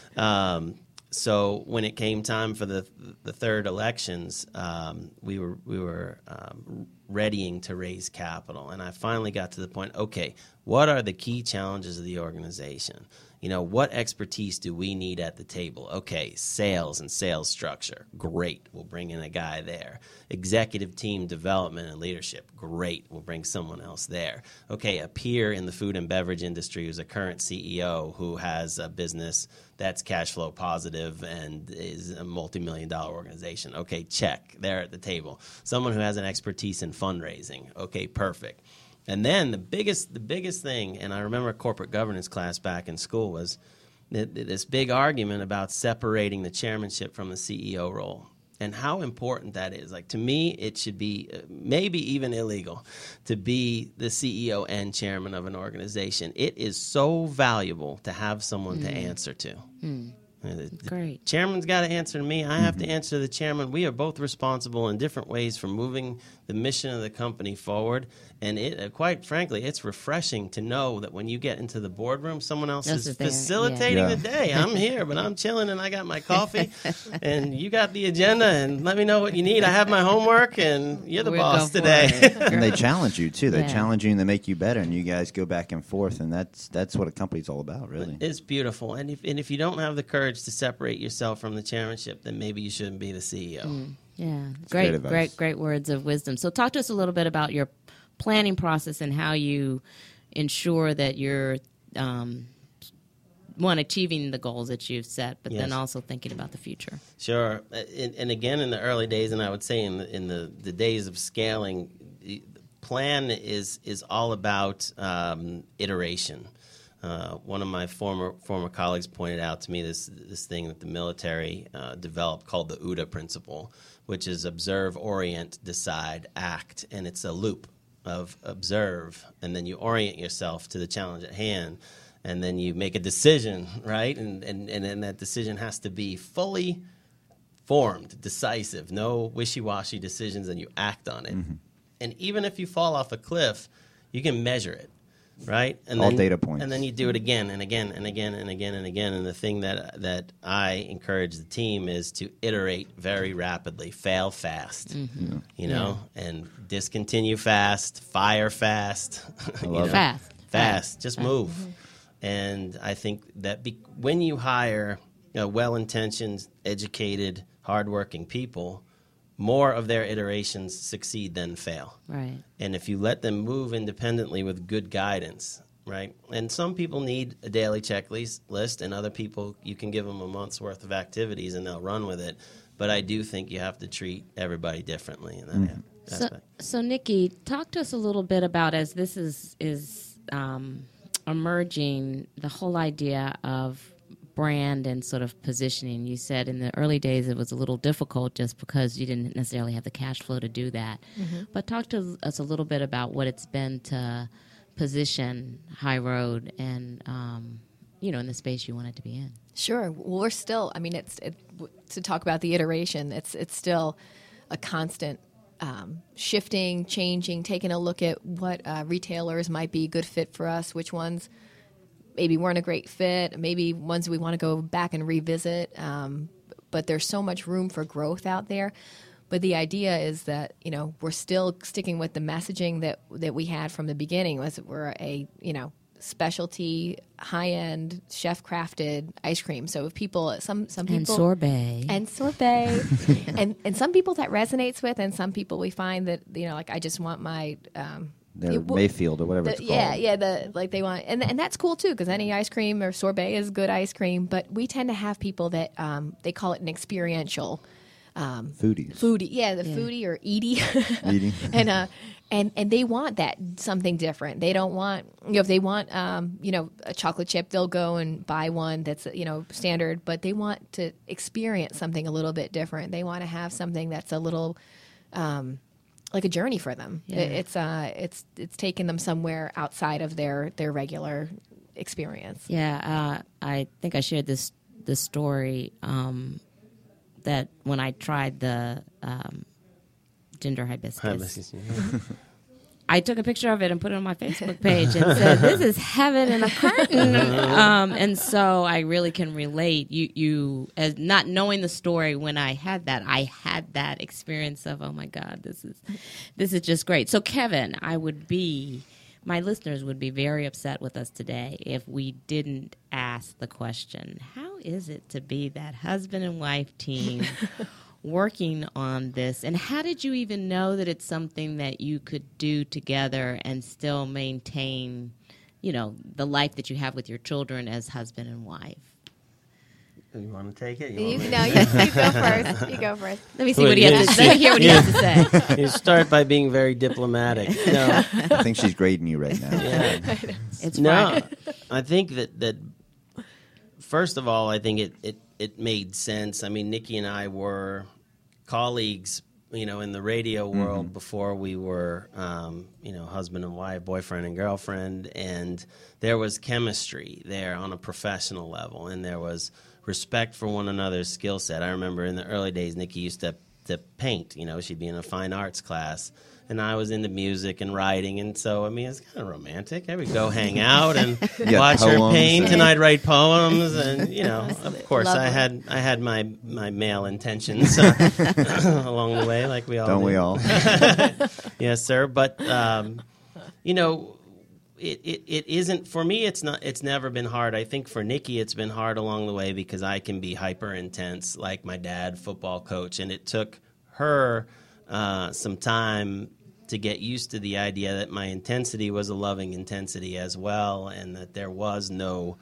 So when it came time for the third elections, we were readying to raise capital, and I finally got to the point. Okay, what are the key challenges of the organization? What expertise do we need at the table? Okay, sales and sales structure. Great. We'll bring in a guy there. Executive team development and leadership. Great. We'll bring someone else there. Okay, a peer in the food and beverage industry who's a current CEO who has a business that's cash flow positive and is a multi-million-dollar organization. Okay, check. They're at the table. Someone who has an expertise in fundraising. Okay, perfect. And then the biggest thing, and I remember a corporate governance class back in school, was this big argument about separating the chairmanship from the CEO role and how important that is. Like, to me, it should be maybe even illegal to be the CEO and chairman of an organization. It is so valuable to have someone to answer to.
Great.
Chairman's got to answer to me. I have to answer to the chairman. We are both responsible in different ways for moving the mission of the company forward. And it, quite frankly, it's refreshing to know that when you get into the boardroom, someone else is facilitating the day. I'm here, but I'm chilling and I got my coffee and you got the agenda and let me know what you need. I have my homework and you're the boss today.
And they challenge you too. They challenge you and they make you better, and you guys go back and forth, and that's what a company's all about, really.
It's beautiful. And if you don't have the courage to separate yourself from the chairmanship, then maybe you shouldn't be the CEO.
Yeah, great words of wisdom. So talk to us a little bit about your planning process and how you ensure that you're achieving the goals that you've set, but then also thinking about the future.
Sure. And again, in the early days, and I would say in the days of scaling, the plan is all about iteration. One of my former colleagues pointed out to me this thing that the military developed called the OODA principle, which is observe, orient, decide, act, and it's a loop of observe, and then you orient yourself to the challenge at hand, and then you make a decision, right? And then that decision has to be fully formed, decisive, no wishy-washy decisions, and you act on it. And even if you fall off a cliff, you can measure it. Right? And
all data points.
And then you do it again and again and again and again and again. And the thing that I encourage the team is to iterate very rapidly, fail fast, and discontinue fast, fire fast. Fast. Just move. And I think that when you hire well-intentioned, educated, hardworking people, more of their iterations succeed than fail.
Right.
And if you let them move independently with good guidance, right? And some people need a daily checklist, and other people, you can give them a month's worth of activities and they'll run with it. But I do think you have to treat everybody differently in that aspect.
So Nikki, talk to us a little bit about, as this is emerging, the whole idea of brand and sort of positioning. You said in the early days it was a little difficult just because you didn't necessarily have the cash flow to do that. But talk to us a little bit about what it's been to position High Road and in the space you want it to be in.
Sure. Well, we're still, to talk about the iteration, it's still a constant shifting, changing, taking a look at what retailers might be a good fit for us, which ones maybe weren't a great fit, maybe ones we want to go back and revisit. but there's so much room for growth out there. But the idea is that, we're still sticking with the messaging that we had from the beginning, was that we're a, specialty, high-end, chef-crafted ice cream. So if people, some people...
And sorbet.
And sorbet. and some people that resonates with, and some people we find that, like, I just want my...
Mayfield or whatever it's called.
Yeah, they want... And that's cool, too, because any ice cream or sorbet is good ice cream. But we tend to have people that, they call it an experiential...
Foodie,
foodie or eaty. And they want that something different. They don't want, if they want, a chocolate chip, they'll go and buy one that's, standard, but they want to experience something a little bit different. They want to have something that's a little, like a journey for them. Yeah. It's taking them somewhere outside of their regular experience.
Yeah. I think I shared this story, that when I tried the ginger hibiscus, I took a picture of it and put it on my Facebook page and said, "This is heaven in a carton." And so I really can relate. You as not knowing the story when I had that experience of, oh my God, this is just great. So Kevin, my listeners would be very upset with us today if we didn't ask the question, how is it to be that husband and wife team working on this? And how did you even know that it's something that you could do together and still maintain, the life that you have with your children as husband and wife?
You want to take it?
You go first. You go first.
Let me see what he has to say. Let me hear what he has to say.
You start by being very diplomatic. No.
I think she's grading you right now.
Yeah.
It's
no. I think that first of all, I think it made sense. I mean, Nikki and I were colleagues, in the radio world before we were, husband and wife, boyfriend and girlfriend, and there was chemistry there on a professional level, and there was respect for one another's skill set. I remember in the early days, Nikki used to paint. She'd be in a fine arts class, and I was into music and writing, and so, it's kind of romantic. I would go hang out and watch her paint, and I'd write poems, and, of course, I had my male intentions along the way, like we all
Don't
do.
we all?
Yes, sir, but, It isn't for me. It's never been hard. I think for Nikki, it's been hard along the way because I can be hyper intense, like my dad, football coach, and it took her some time to get used to the idea that my intensity was a loving intensity as well, and that there was no,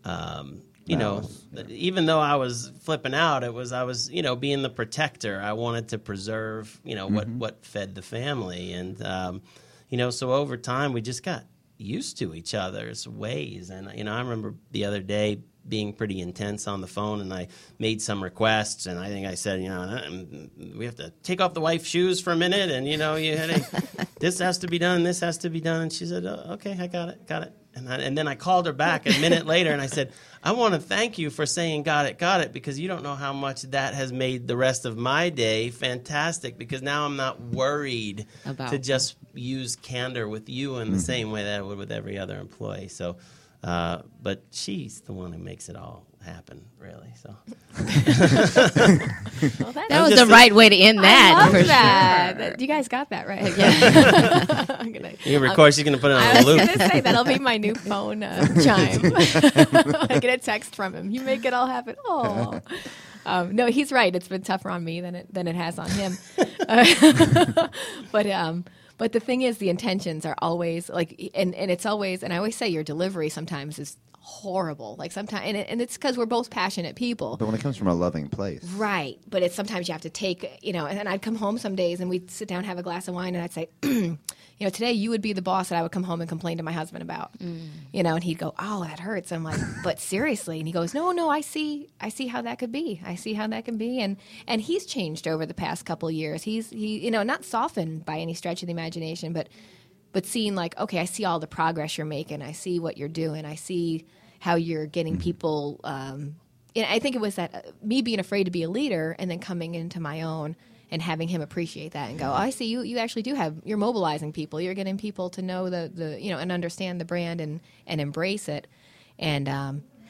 even though I was flipping out, I was being the protector. I wanted to preserve what fed the family, and so over time we just got used to each other's ways. And I remember the other day being pretty intense on the phone, and I made some requests, and I think I said, we have to take off the wife's shoes for a minute, and this has to be done, this has to be done. And she said, oh, okay, I got it. And then I called her back a minute later, and I said, I want to thank you for saying got it, because you don't know how much that has made the rest of my day fantastic, because now I'm not worried to just use candor with you in the same way that I would with every other employee. So, but she's the one who makes it all happen, really. So
that was the right way to end that.
I love
for
that.
sure.
You guys got that right. Yeah.
You record. She's gonna put it on
I
a loop.
was going to say that'll be my new phone chime. I get a text from him. You make it all happen. Oh. No, he's right. It's been tougher on me than it has on him. But the thing is, the intentions are always like, and it's always, and I always say your delivery sometimes is horrible. Like sometimes, and it's because we're both passionate people.
But when it comes from a loving place.
Right. But it's sometimes you have to take, and I'd come home some days and we'd sit down, have a glass of wine, and I'd say, today you would be the boss that I would come home and complain to my husband about. And he'd go, oh, that hurts. I'm like, but seriously. And he goes, no, I see how that could be. I see how that can be. And he's changed over the past couple of years. He not softened by any stretch of the imagination, but seeing like, okay, I see all the progress you're making. I see what you're doing. I see how you're getting people. And I think it was that me being afraid to be a leader and then coming into my own and having him appreciate that and go, oh, I see you actually do you're mobilizing people. You're getting people to know the and understand the brand and embrace it. And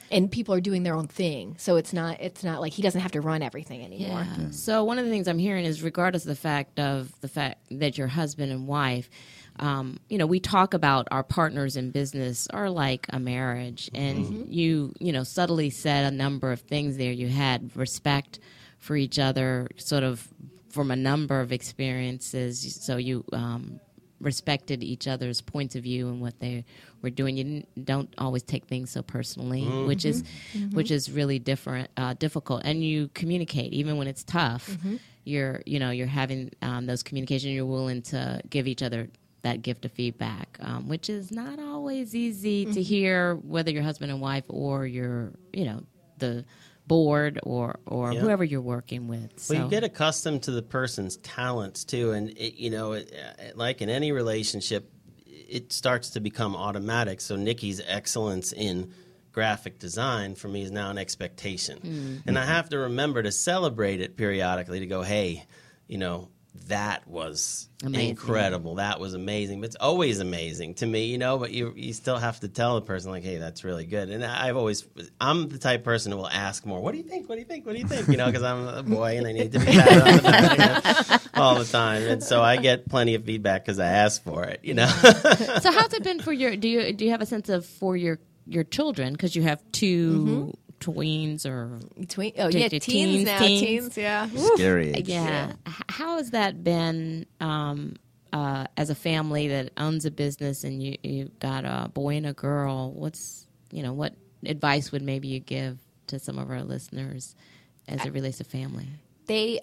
and people are doing their own thing. So it's not like he doesn't have to run everything anymore.
Yeah. So one of the things I'm hearing is, regardless of the fact that you're husband and wife, we talk about our partners in business are like a marriage, and you subtly said a number of things there. You had respect for each other, sort of from a number of experiences. So you respected each other's points of view and what they were doing. You don't always take things so personally, which is really difficult. And you communicate even when it's tough. You're having those communications. You're willing to give each other that gift of feedback, which is not always easy to hear, whether you're husband and wife or you're the board or whoever you're working with. So.
Well, you get accustomed to the person's talents too, and like in any relationship, it starts to become automatic. So Nikki's excellence in graphic design for me is now an expectation, and I have to remember to celebrate it periodically. To go, hey, that was amazing. Incredible. That was amazing. But it's always amazing to me, but you still have to tell the person, like, hey, that's really good. And I'm the type of person who will ask more. What do you think? What do you think? What do you think? Because I'm a boy and I need to be patted on the back all the time. And so I get plenty of feedback because I ask for it,
So how's it been for do you have a sense of for your children? Because you have two tweens or
teens now. Teens, yeah.
Scary age.
Yeah. How has that been as a family that owns a business and you've got a boy and a girl? What advice would maybe you give to some of our listeners as it relates to family?
They're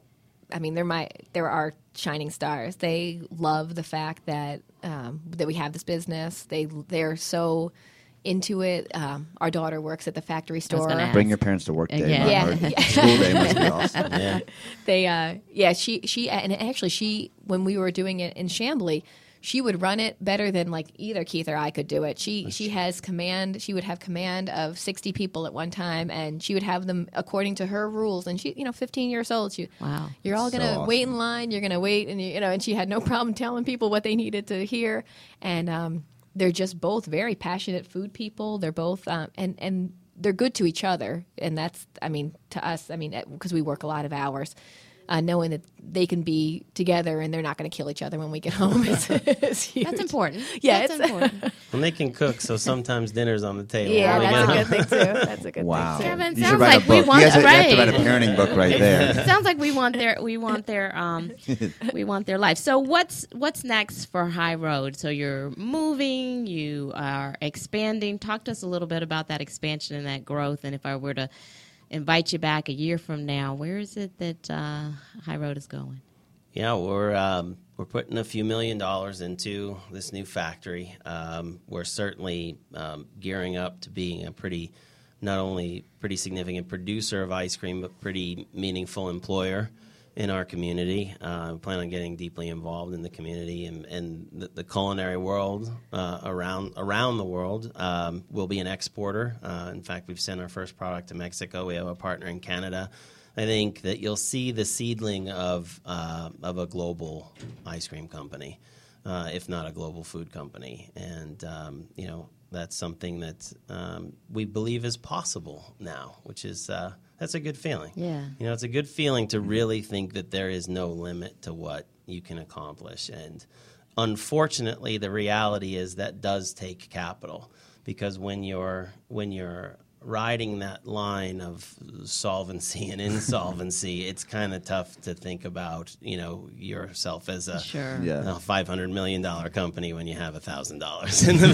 our shining stars. They love the fact that we have this business. They're so into it. Our daughter works at the factory store.
Bring your parents to work day.
Yeah.
School day must be awesome.
Yeah. She when we were doing it in Chambly, she would run it better than like either Keith or I could do it. She has command. She would have command of 60 people at one time, and she would have them according to her rules. And she, 15 years old.
Wow.
You're all gonna wait in line. You're gonna wait, and and she had no problem telling people what they needed to hear. And they're just both very passionate food people. They're both, and they're good to each other. And that's, to us, because we work a lot of hours, knowing that they can be together and they're not going to kill each other when we get home is huge.
That's important.
Yeah,
that's important.
And they can cook, so sometimes dinner's on the table.
Yeah, that's a good thing too. That's a good
wow.
thing too.
Kevin,
You
sounds
should write
like
a book.
we want
You guys have to
right.
write a parenting book right there.
It sounds like we want their life. So what's next for High Road? So you're moving, you are expanding. Talk to us a little bit about that expansion and that growth. And if I were to invite you back a year from now, where is it that High Road is going?
Yeah, we're putting a few $1 million into this new factory. We're certainly gearing up to being not only pretty significant producer of ice cream, but pretty meaningful employer in our community. We plan on getting deeply involved in the community and the culinary world around the world. We'll be an exporter. In fact, we've sent our first product to Mexico. We have a partner in Canada. I think that you'll see the seedling of a global ice cream company, if not a global food company. And, that's something that we believe is possible now, which is that's a good feeling.
Yeah.
It's a good feeling to really think that there is no limit to what you can accomplish. And unfortunately, the reality is that does take capital, because when you're riding that line of solvency and insolvency, it's kind of tough to think about, yourself as a $500 million company when you have $1,000 in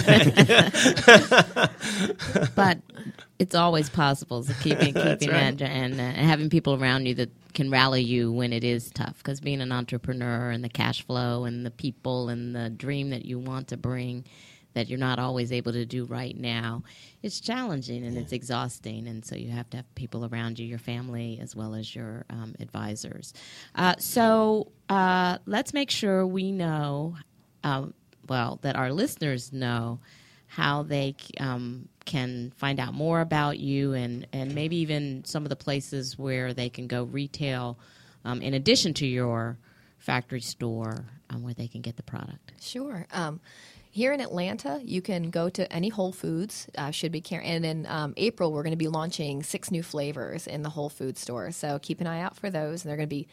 the bank.
But it's always possible. So keeping
right.
that and having people around you that can rally you when it is tough. Because being an entrepreneur and the cash flow and the people and the dream that you want to bring that you're not always able to do right now, it's challenging and it's exhausting. And so you have to have people around you, your family, as well as your advisors. So let's make sure we know, that our listeners know how they can find out more about you and maybe even some of the places where they can go retail in addition to your factory store where they can get the product.
Sure. Here in Atlanta, you can go to any Whole Foods, should be carrying. And in April, we're going to be launching 6 new flavors in the Whole Foods store. So keep an eye out for those. And they're going to be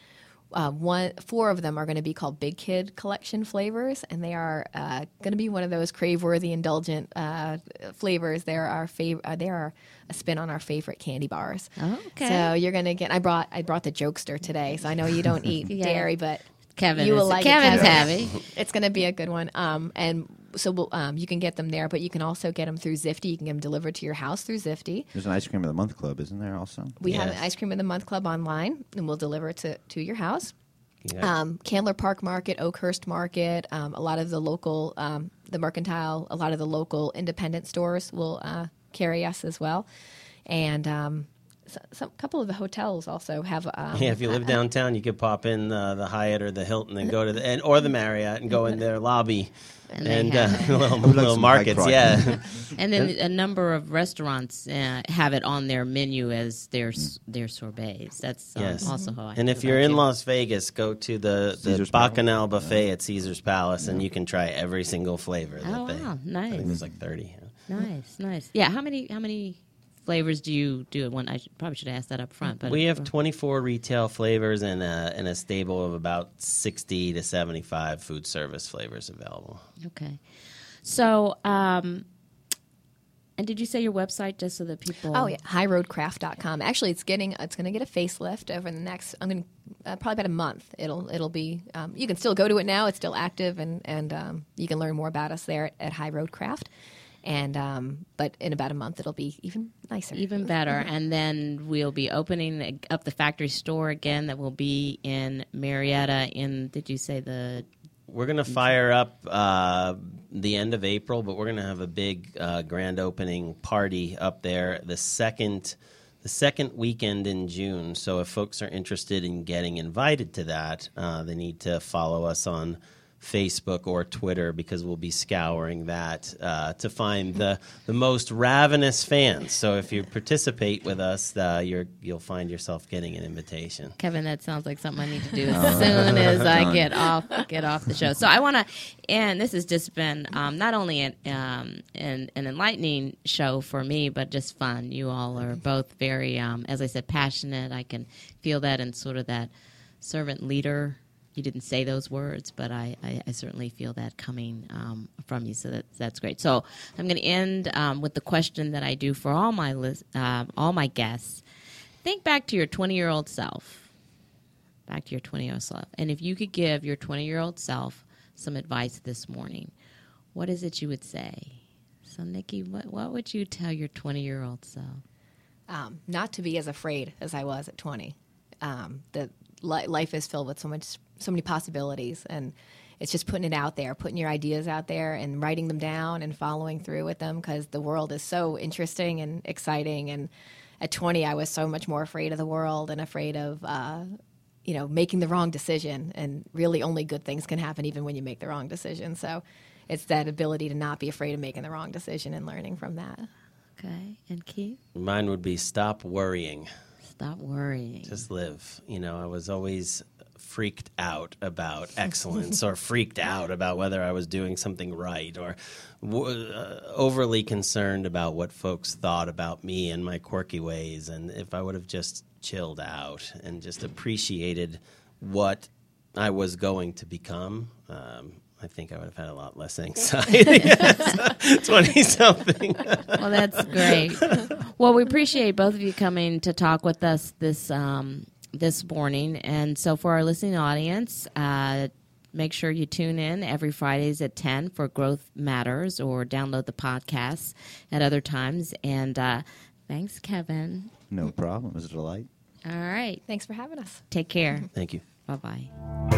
4 of them are going to be called Big Kid Collection flavors, and they are going to be one of those crave-worthy, indulgent flavors. They are a spin on our favorite candy bars.
Oh, okay.
So you're going to get. I brought the Jokester today, so I know you don't eat dairy, but
Kevin
you will
is,
like
Kevin's
it.
happy.
It's going to be a good one. And so you can get them there, but you can also get them through Zifty. You can get them delivered to your house through Zifty.
There's an Ice Cream of the Month club, isn't there? Also,
We have
Yes.
an Ice Cream of the Month club online, and we'll deliver it to your house.
Yeah.
Candler Park Market, Oakhurst Market, a lot of the local, the Mercantile, a lot of the local independent stores will carry us as well, and some couple of the hotels also have.
Yeah, if you live downtown, you could pop in the Hyatt or the Hilton and go to or the Marriott and go in their lobby
And they
and
have
little
some
markets.
bike
Yeah,
And then a number of restaurants have it on their menu as their sorbets. That's
Yes.
also how I
and
feel
if you're
about
in
you.
Las Vegas, go to the
Caesar's Palace.
Bacchanal buffet at Caesar's Palace, and you can try every single flavor.
Oh,
that they,
wow.
I think
Nice.
there's like 30.
Nice. Yeah, how many flavors do you do at one? Probably should ask that up front. But
We have 24 retail flavors and a stable of about 60 to 75 food service flavors available.
Okay. So, and did you say your website just so that people?
Oh yeah, highroadcraft.com. Actually, it's going to get a facelift over the next. I'm going to probably about a month. It'll be. You can still go to it now. It's still active, and you can learn more about us there at High Road Craft. And but in about a month, it'll be even nicer,
Even better. And then we'll be opening up the factory store again. That will be in Marietta. Did you say the?
We're going to fire up the end of April, but we're going to have a big grand opening party up there the second weekend in June. So if folks are interested in getting invited to that, they need to follow us on Facebook or Twitter, because we'll be scouring that to find the most ravenous fans. So if you participate with us, you'll find yourself getting an invitation.
Kevin, that sounds like something I need to do as soon as I get off the show. So I want to, and this has just been not only an enlightening show for me, but just fun. You all are both very, as I said, passionate. I can feel that in sort of that servant leader. You didn't say those words, but I certainly feel that coming from you. So that's great. So I'm going to end with the question that I do for all my guests. Think back to your 20-year-old self. Back to your 20-year-old self. And if you could give your 20-year-old self some advice this morning, what is it you would say? So, Nikki, what would you tell your 20-year-old self?
Not to be as afraid as I was at 20. That life is filled with so many possibilities, and it's just putting it out there, putting your ideas out there and writing them down and following through with them, because the world is so interesting and exciting. And at 20, I was so much more afraid of the world and afraid of making the wrong decision, and really only good things can happen even when you make the wrong decision. So it's that ability to not be afraid of making the wrong decision and learning from that.
Okay. And Keith?
Mine would be stop worrying.
Stop worrying.
Just live. I was always freaked out about excellence or freaked out about whether I was doing something right, or overly concerned about what folks thought about me and my quirky ways. And if I would have just chilled out and just appreciated what I was going to become, I think I would have had a lot less anxiety. 20-something.
Well, that's great. Well, we appreciate both of you coming to talk with us this morning. And so for our listening audience, make sure you tune in every Fridays at 10 for Growth Matters, or download the podcasts at other times. And thanks, Kevin.
No problem. It was a delight.
All right.
Thanks for having us.
Take care.
Thank you.
Bye-bye.